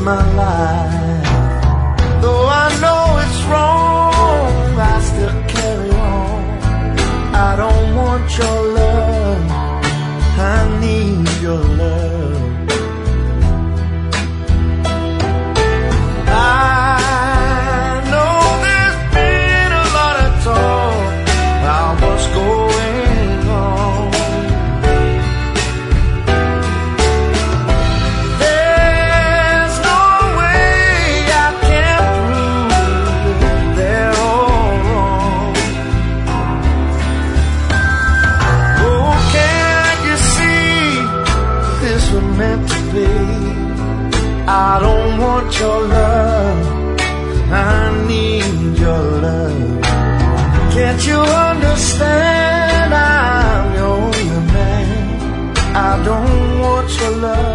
my life. Though I know it's wrong, I still carry on. I don't want your love, I need your love. I know there's been a lot of talk about what's going on. There's no way I can prove they're all wrong. Oh, can't you see this was meant to be? I don't want your love, I need your love. Can't you understand I'm your only man? I don't want your love,